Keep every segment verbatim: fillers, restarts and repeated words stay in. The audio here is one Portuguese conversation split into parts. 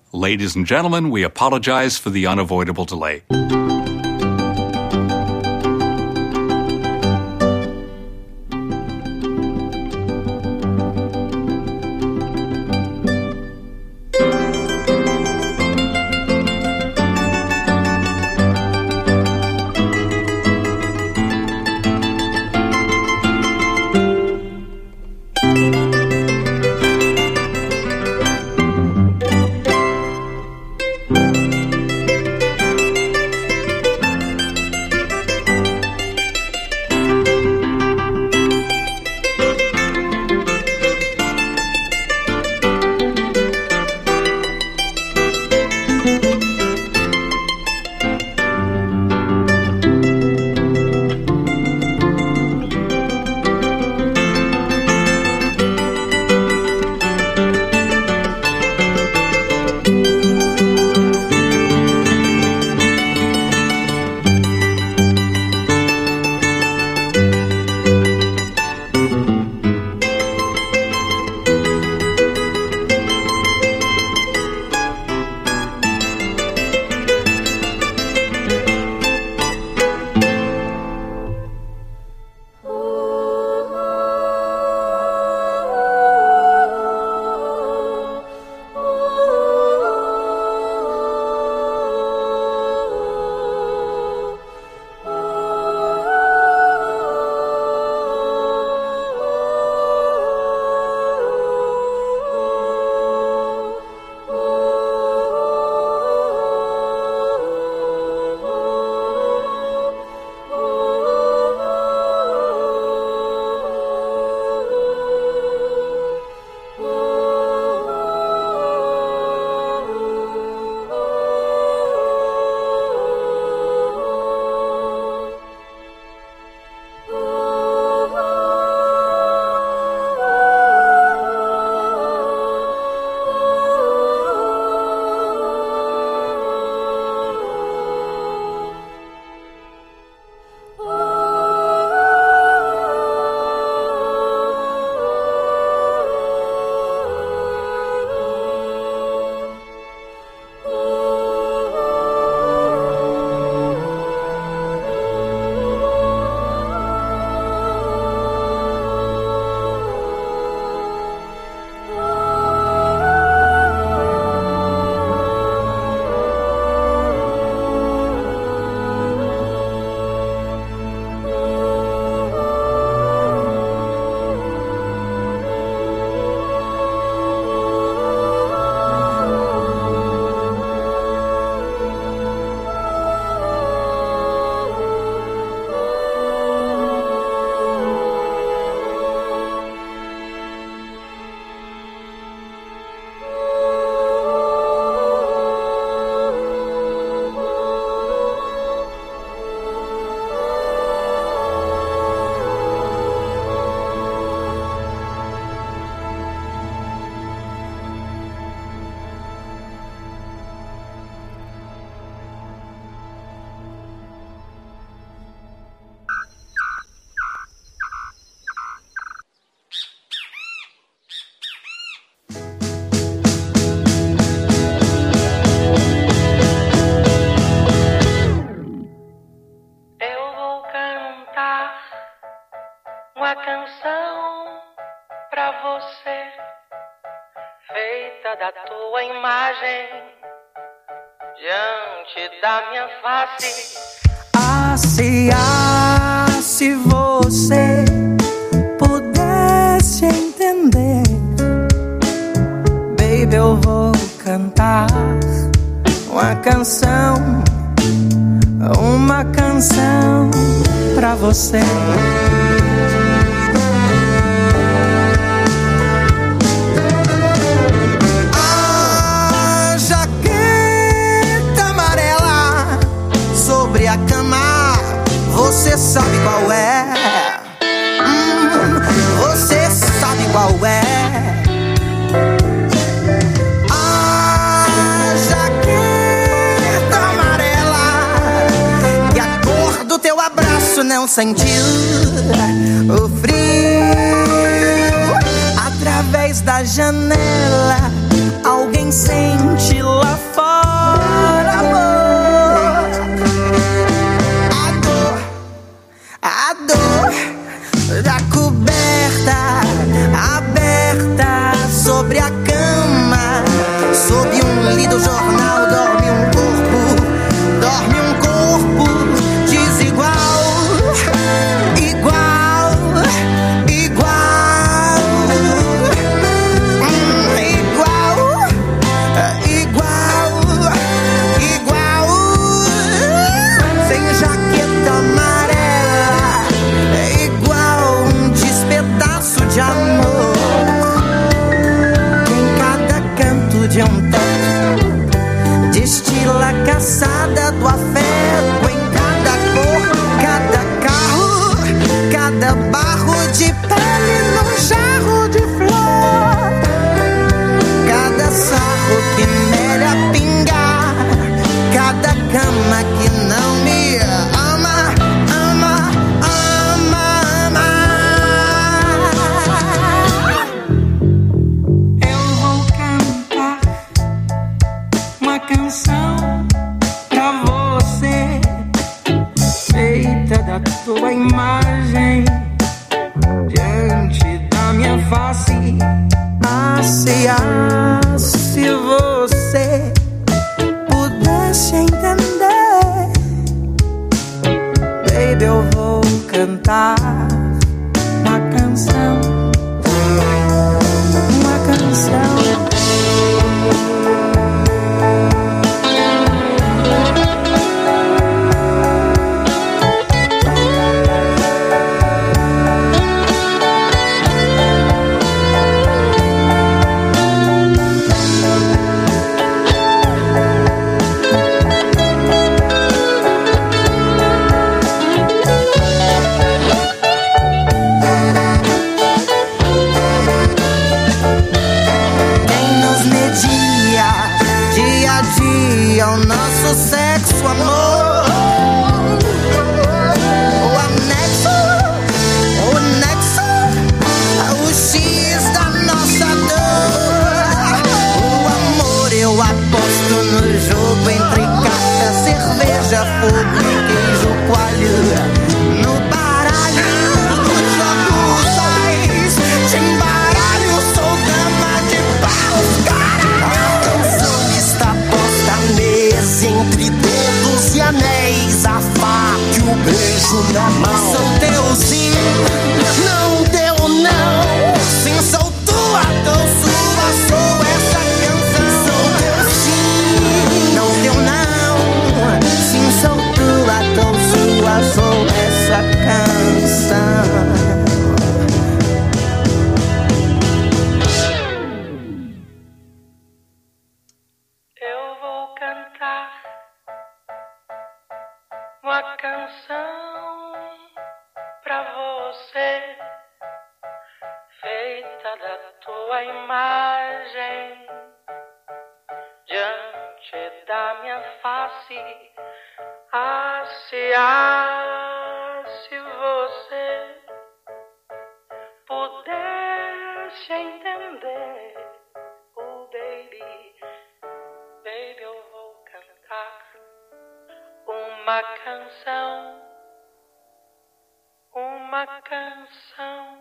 Ladies and gentlemen, we apologize for the unavoidable delay. uma canção pra você, feita da tua imagem, diante da minha face. Ah, se, ah, se você pudesse entender, baby, eu vou cantar uma canção, uma canção pra você. A jaqueta amarela sobre a cama, você sabe qual é? Hum, você sabe qual é? A jaqueta amarela e a cor do teu abraço não sentiu o frio. Através da janela alguém sente lá calçada do afeto, em cada cor, cada carro, cada barro de pele num jarro de flor, cada sarro que nele a pingar, cada cama que não me ama, ama, ama, ama. Eu vou cantar uma canção pra você, feita da tua imagem, diante da minha face. Ah, se, ah, se você pudesse entender, baby, eu vou cantar uma canção, uma canção. O nosso sexo, amor, o anexo, o nexo, o X da nossa dor. O amor eu aposto no jogo entre carta, cerveja, fogo e queijo coalho. No baralho, no jogo sais, te embaralho, sou dama de paus, caralho. A canção está posta à mesa, entre dedos e anéis, a faca e o beijo na mão. Sou teu sim, não teu não. Sim, sou tua, tô sua, sou essa canção. Sou teu sim, não teu não. Sim, sou tua, tô sua, sou essa canção. Uma canção pra você, feita da tua imagem, diante da minha face. Ah, se, ah, se você pudesse entender, oh baby, baby, eu vou cantar uma canção, uma canção.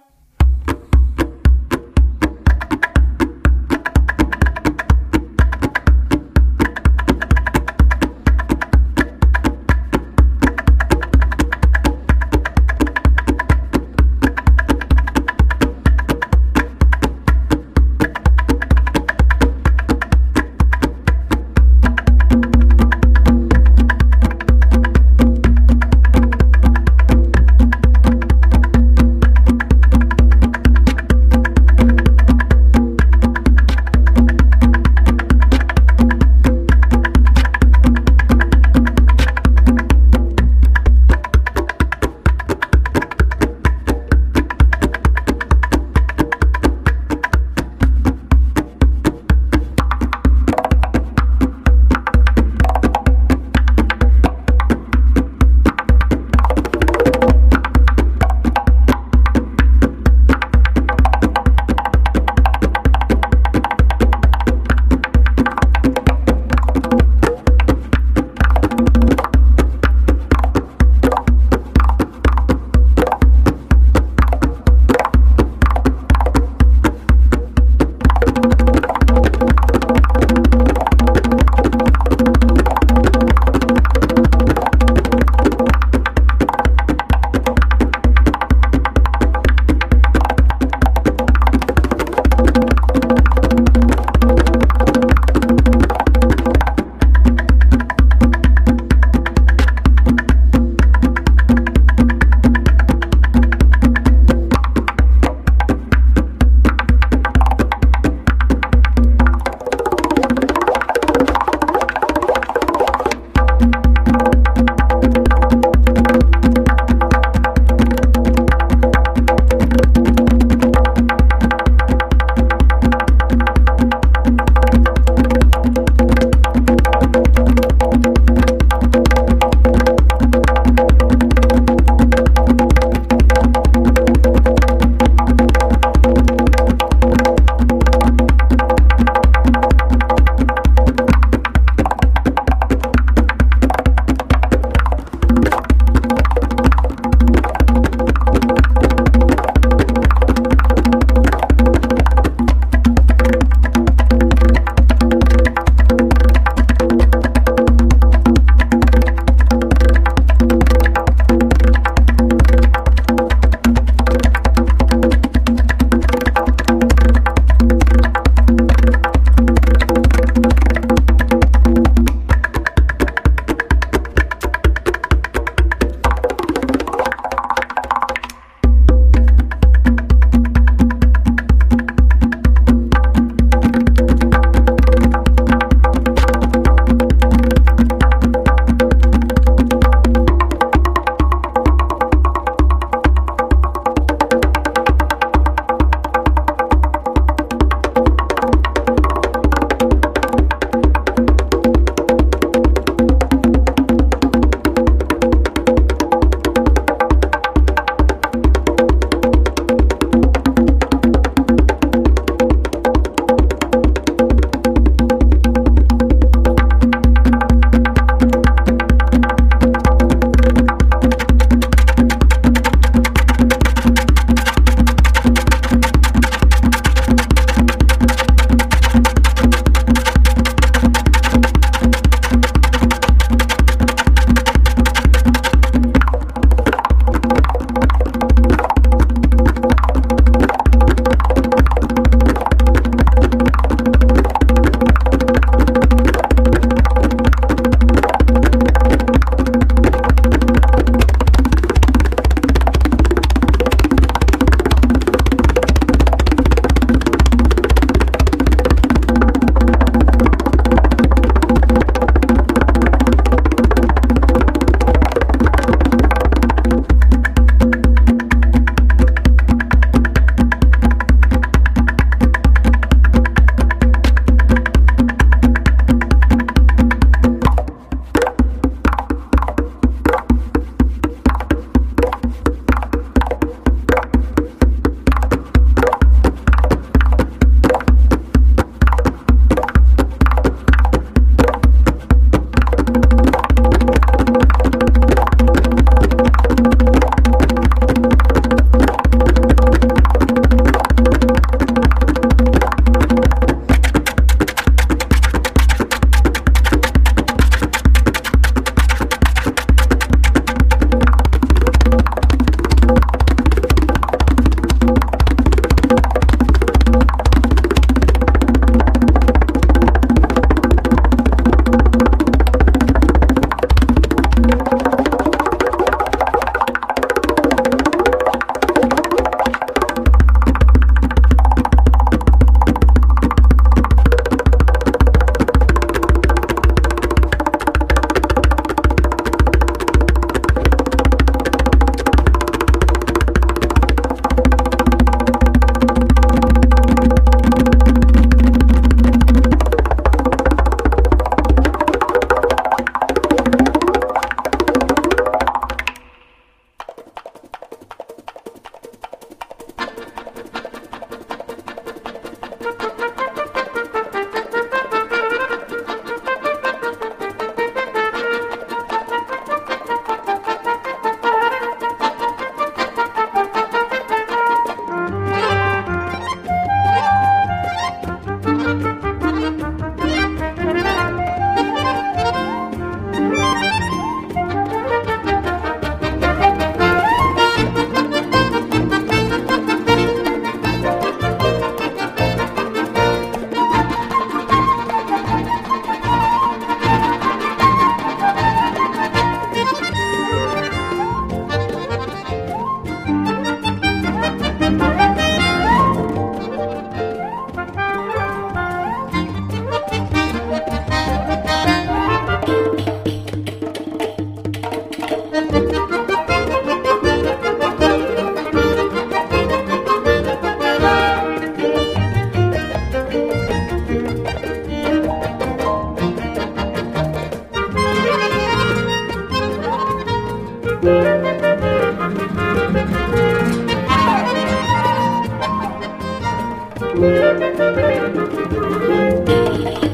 Música